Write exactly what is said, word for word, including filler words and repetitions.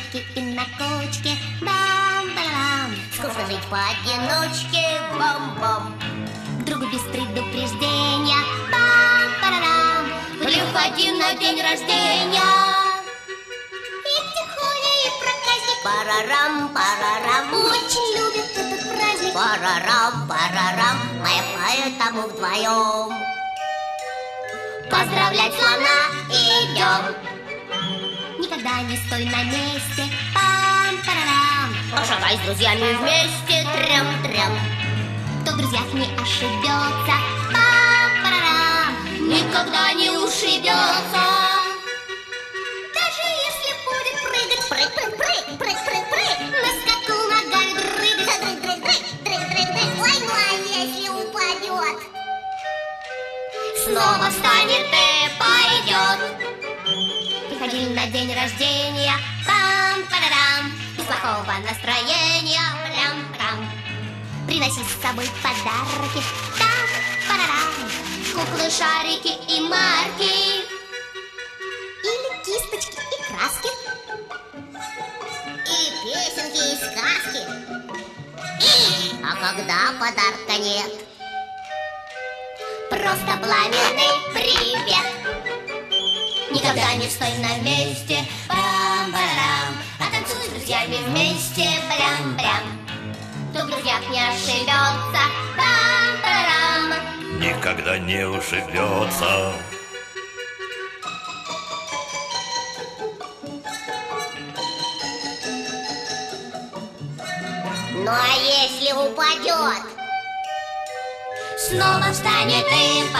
шарики и на кочке. Бам-барам. Скучно жить поодиночке. Бам-бам. Другу без предупреждения. Бам-барам. Приходи на день рождения. И тихоня, и проказник. Парарам, парарам. Очень любит этот праздник. Парарам, парарам. Мы поэтому вдвоем поздравлять слона идем. Никогда не стой на месте. Пам-парарам. Пошагай с друзьями вместе. Трям-трям. Кто в друзьях не ошибется. Пам-парарам. Никогда не ушибется. Даже если будет прыгать. Прыг, прыг, прыг, прыг, прыг, прыг. На скаку ногами дрыгать. Дрыг, дрыг, дрыг, дрыг, дрыг, дрыг. Ой, ну а если упадет, снова встанет и пойдет. Приходи на день рождения. Пам-парарам. Без плохого настроения. Прям-прям. Приноси с собой подарки. Там-парарам. Куклы, шарики и марки. Или кисточки и краски. И песенки, и сказки. И... А когда подарка нет, просто пламенный привет. Никогда не стой на месте. Бам-барам. А танцуй с друзьями вместе. Брям-брям. Кто в друзьях не ошибется. Бам-барам. Никогда не ушибется. Ну а если упадет, снова встанет и